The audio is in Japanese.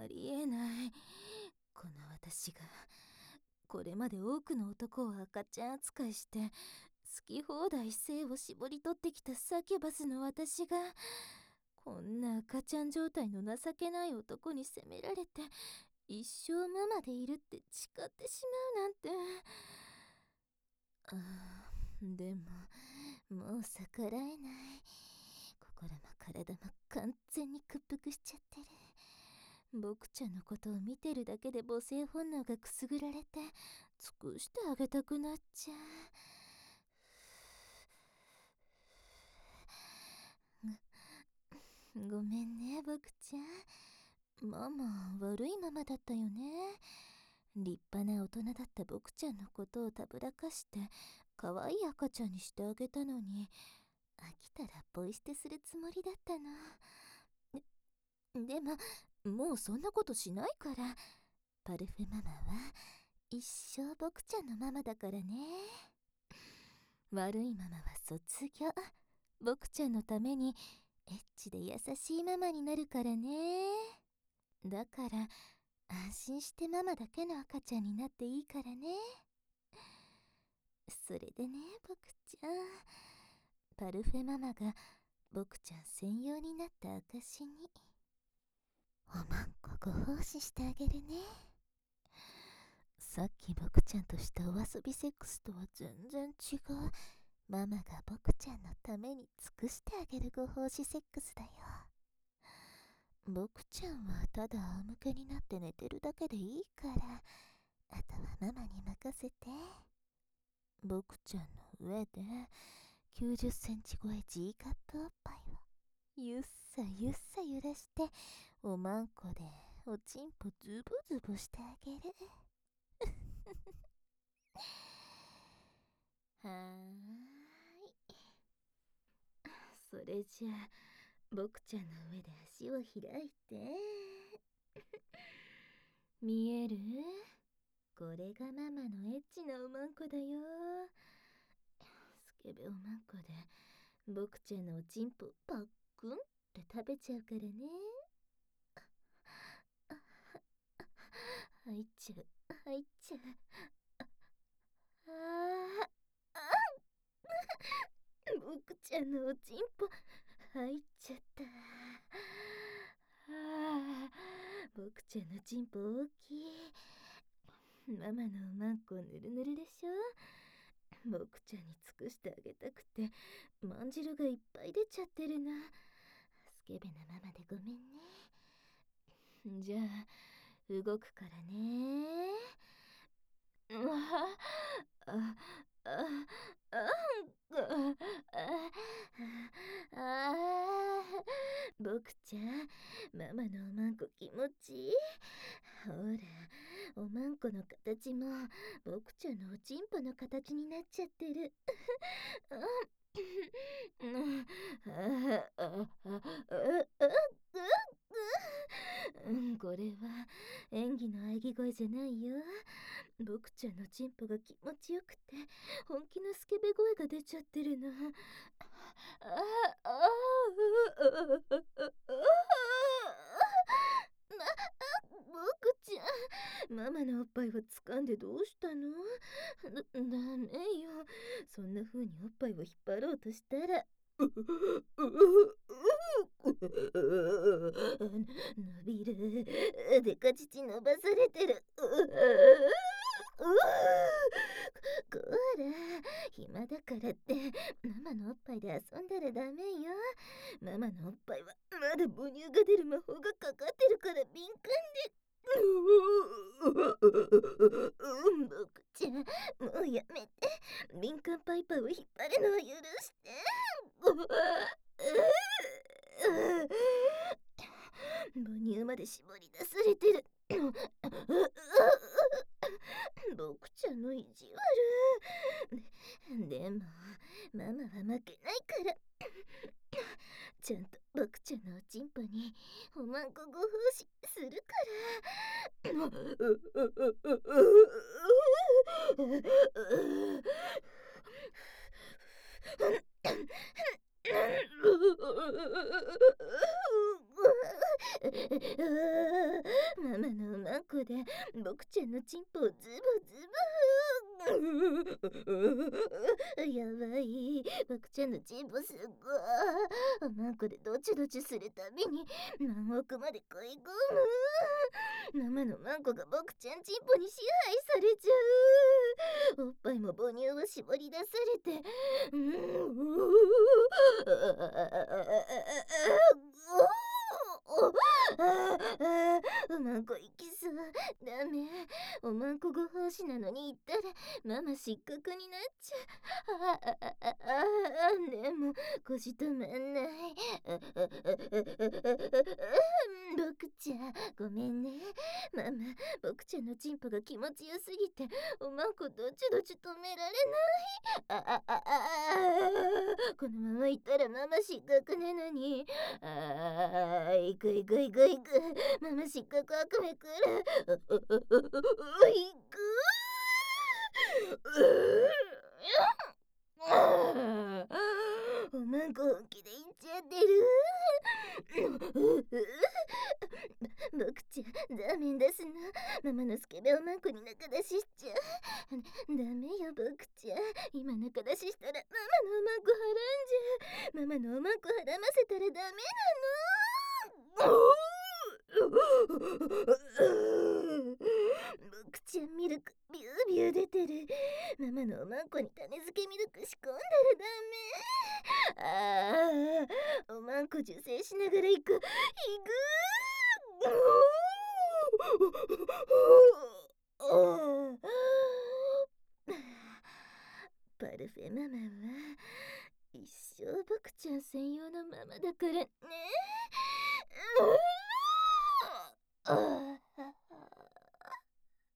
りえない。この私がこれまで多くの男を赤ちゃん扱いして好き放題性を絞り取ってきたサキュバスの私がこんな赤ちゃん状態の情けない男に責められて一生ママでいるって誓ってしまうなんて。でももう逆らえない。心も体も完全に屈服しちゃってる。僕ちゃんのことを見てるだけで母性本能がくすぐられて尽くしてあげたくなっちゃう。ごめんね、僕ちゃん。ママ悪いママだったよね。立派な大人だった僕ちゃんのことをたぶらかして可愛い赤ちゃんにしてあげたのに、飽きたらポイ捨てするつもりだったの。でももうそんなことしないから。パルフェママは一生僕ちゃんのママだからね。悪いママは卒業。僕ちゃんのためにエッチで優しいママになるからね。だから安心してママだけの赤ちゃんになっていいからね。それでね、僕ちゃん、パルフェママが僕ちゃん専用になった証におまんこご奉仕してあげるね。さっき僕ちゃんとしたお遊びセックスとは全然違う、ママが僕ちゃんのために尽くしてあげるご奉仕セックスだよ。僕ちゃんはただ仰向けになって寝てるだけでいいから、あとはママに任せて。僕ちゃんの上で90センチ超え G カップおっぱいをゆっさゆっさ揺らしておまんこでおちんぽズボズボしてあげる。はーい。それじゃあ僕ちゃんの上で足を開いて見える？これがママのエッチなおまんこだよ。スケベおまんこで僕ちゃんのおちんぽパックンって食べちゃうからね。入っちゃう入っちゃう。僕ちゃんのおちんぽ入っちゃった。僕ちゃんのちんぽ大きい。ママのおまんこぬるぬるでしょ。僕ちゃんに尽くしてあげたくてまんじるがいっぱい出ちゃってるな。スケベなママでごめんね。じゃあ動くからね。うわあああ僕ちゃん、ママのおまんこ気持ちいい。ほら、おまんこの形も僕ちゃんのおちんぽの形になっちゃってる。これは演技の喘ぎ声じゃないよ。僕ちゃんのチンポが気持ちよくて本気のスケベ声が出ちゃってるの。僕ちゃん、ママのおっぱいを掴んでどうしたの？ダメよ。そんな風におっぱいを引っ張ろうとしたら伸びる。でか乳伸ばされてる。こら、暇だからってママのおっぱいで遊んだらダメよ。ママのおっぱいはまだ母乳が出る魔法がかかってるから敏感で。僕ちゃん、もうやめて。敏感パイパーを引っ張るのを許して。母乳まで絞り出されてる。僕ちゃんの意地悪。でもママは負けないから。ちゃんと僕ちゃんのおちんぽにおまんこご奉仕するから。 僕ちゃんのチンポをズブズブやばい。僕ちゃんのチンポすごい。おまんこでどちどちするたびに何億まで食い込む。生のマンコが僕ちゃんチンポに支配されちゃう。おっぱいも母乳を絞り出されて、おまんこ行きそう。ダメ。おまんこご奉仕なのに行ったらママ失格になっちゃう。でも腰止まんない。僕ちゃんごめんね。ママ、僕ちゃんのチンポが気持ちよすぎておまんこどちどち止められない。このまま行ったらママ失格なのに。行く行く行く行く。ママ失格悪夢くる。行く。おまんこ本気で言っちゃってる。僕ちゃんダメ出すな。ママのスケベおまんこに中出ししちゃう。ダメよ僕ちゃん。今中出ししたらママのおまんこはらんじゃう。ママのおまんこはらませたらダメなの。僕ちゃんミルクビュービュー出てる。ママのおまんこに種付けミルク仕込んだらダメ。おまんこ受精しながら行く。パルフェママは一生僕ちゃん専用のママだからね。